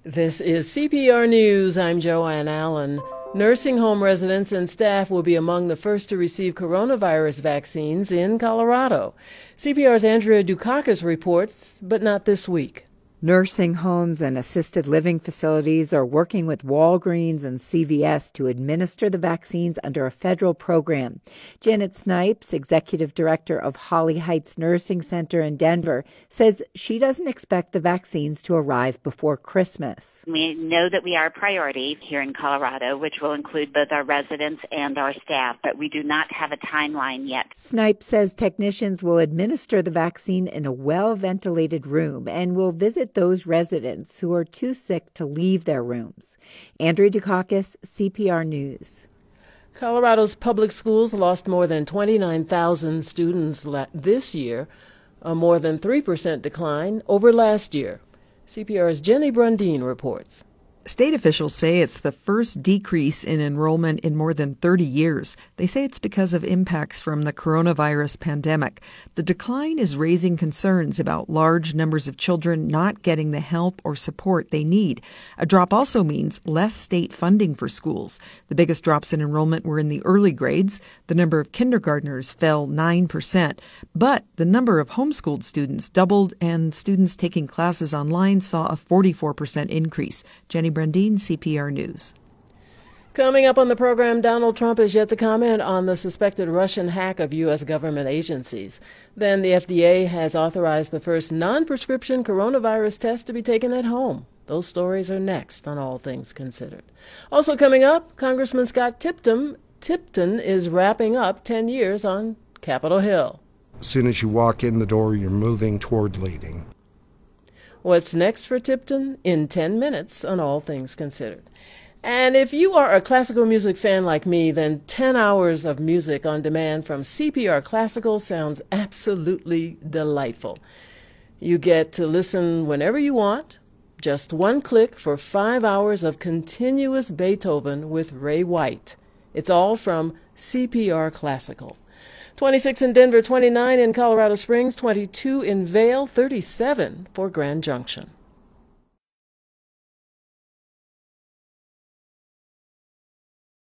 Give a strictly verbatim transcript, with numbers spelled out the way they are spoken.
This is C P R News. I'm Joanne Allen. Nursing home residents and staff will be among the first to receive coronavirus vaccines in Colorado. C P R's Andrea Dukakis reports, but not this week. Nursing homes and assisted living facilities are working with Walgreens and C V S to administer the vaccines under a federal program. Janet Snipes, executive director of Holly Heights Nursing Center in Denver, says she doesn't expect the vaccines to arrive before Christmas. We know that we are a priority here in Colorado, which will include both our residents and our staff, but we do not have a timeline yet. Snipes says technicians will administer the vaccine in a well-ventilated room and will visit those residents who are too sick to leave their rooms. Andrea Dukakis, C P R News. Colorado's public schools lost more than twenty-nine thousand students this year, a more than three percent decline over last year. C P R's Jenny Brundeen reports. State officials say it's the first decrease in enrollment in more than thirty years. They say it's because of impacts from the coronavirus pandemic. The decline is raising concerns about large numbers of children not getting the help or support they need. A drop also means less state funding for schools. The biggest drops in enrollment were in the early grades. The number of kindergartners fell nine percent. But the number of homeschooled students doubled, and students taking classes online saw a forty-four percent increase. Jenny Brundeen, C P R News. Coming up on the program, Donald Trump is yet to comment on the suspected Russian hack of U S government agencies. Then the F D A has authorized the first non-prescription coronavirus test to be taken at home. Those stories are next on All Things Considered. Also coming up, Congressman Scott Tipton, Tipton is wrapping up ten years on Capitol Hill. As soon as you walk in the door, you're moving toward leaving. What's next for Tipton? In ten minutes on All Things Considered. And if you are a classical music fan like me, then ten hours of music on demand from C P R Classical sounds absolutely delightful. You get to listen whenever you want, just one click for five hours of continuous Beethoven with Ray White. It's all from C P R Classical. twenty-six in Denver, twenty-nine in Colorado Springs, twenty-two in Vail, thirty-seven for Grand Junction.